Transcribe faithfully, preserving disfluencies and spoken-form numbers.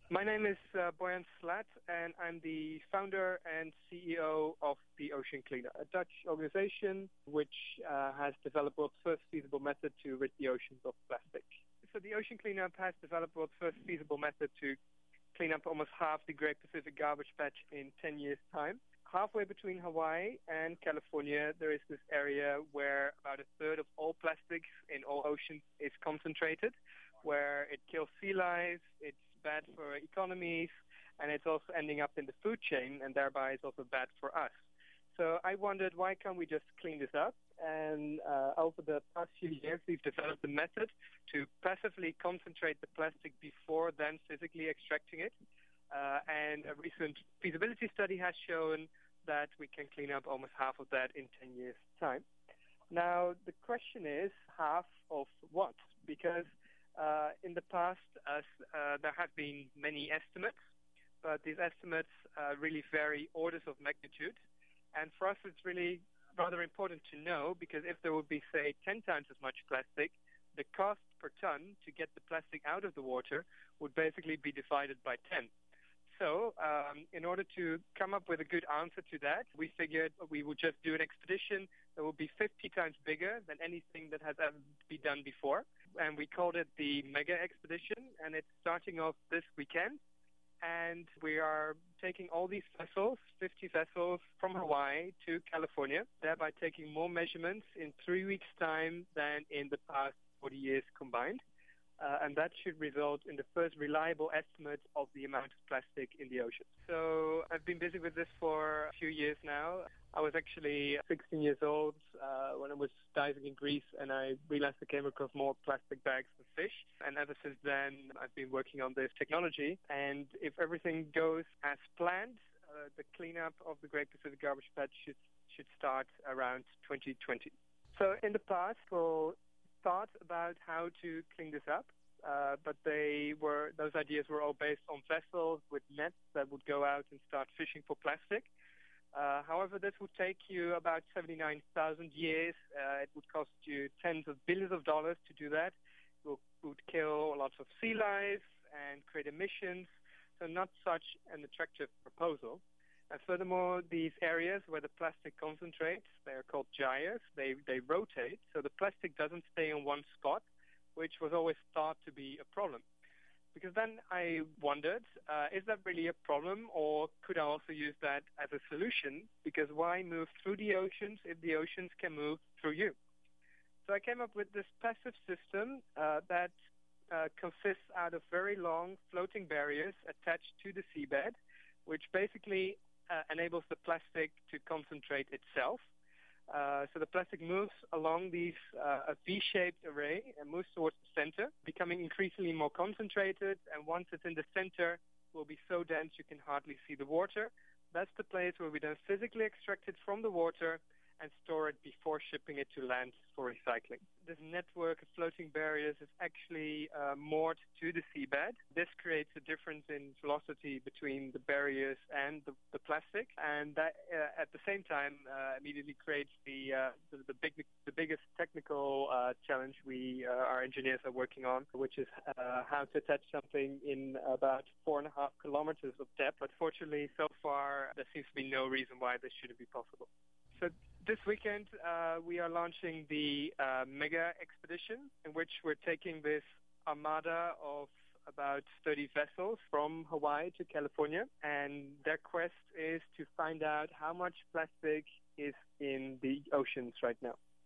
My name is uh, Boyan Slat, and I'm the founder and C E O of the Ocean Cleaner, a Dutch organization which uh, has developed the world's first feasible method to rid the oceans of plastic. So the Ocean Cleanup has developed the world's first feasible method to clean up almost half the Great Pacific Garbage Patch in ten years' time. Halfway between Hawaii and California, there is this area where about a third of all plastics in all oceans is concentrated, where it kills sea life, it's bad for economies, and it's also ending up in the food chain, and thereby it's also bad for us. So I wondered, why can't we just clean this up? And uh, over the past few years, we've developed a method to passively concentrate the plastic before then physically extracting it. Uh, and a recent feasibility study has shown that we can clean up almost half of that in ten years' time. Now, the question is, half of what? Because uh, in the past, uh, uh, there have been many estimates, but these estimates uh, really vary orders of magnitude. And for us, it's really rather important to know, because if there would be, say, ten times as much plastic, the cost per ton to get the plastic out of the water would basically be divided by ten. So um, in order to come up with a good answer to that, we figured we would just do an expedition that would be fifty times bigger than anything that has ever been done before. And we called it the Mega Expedition, and it's starting off this weekend. And we are taking all these vessels, fifty vessels, from Hawaii to California, thereby taking more measurements in three weeks' time than in the past forty years combined. Uh, and that should result in the first reliable estimate of the amount of plastic in the ocean. So I've been busy with this for a few years now. I was actually sixteen years old uh, when I was diving in Greece, and I realized I came across more plastic bags than fish. And ever since then, I've been working on this technology. And if everything goes as planned, uh, the cleanup of the Great Pacific Garbage Patch should, should start around twenty twenty. So in the past, we'll thought about how to clean this up, uh, but they were those ideas were all based on vessels with nets that would go out and start fishing for plastic. Uh, however, this would take you about seventy-nine thousand years. Uh, it would cost you tens of billions of dollars to do that. It would, would kill lots of sea life and create emissions, so not such an attractive proposal. And furthermore, these areas where the plastic concentrates, they are called gyres, they, they rotate, so the plastic doesn't stay in one spot, which was always thought to be a problem. Because then I wondered, uh, is that really a problem, or could I also use that as a solution? Because why move through the oceans if the oceans can move through you? So I came up with this passive system uh, that uh, consists out of very long floating barriers attached to the seabed, which basically Uh, enables the plastic to concentrate itself. Uh, so the plastic moves along these uh, a V-shaped array and moves towards the center, becoming increasingly more concentrated. And once it's in the center, it will be so dense you can hardly see the water. That's the place where we then physically extract it from the water and store it before shipping it to land for recycling. This network of floating barriers is actually uh, moored to the seabed. This creates a difference in velocity between the barriers and the, the plastic, and that uh, at the same time uh, immediately creates the, uh, the the big the biggest technical uh, challenge we uh, our engineers are working on, which is uh, how to attach something in about four and a half kilometers of depth. But fortunately, so far there seems to be no reason why this shouldn't be possible. So this weekend, uh, we are launching the uh, Mega Expedition, in which we're taking this armada of about thirty vessels from Hawaii to California, and their quest is to find out how much plastic is in the oceans right now.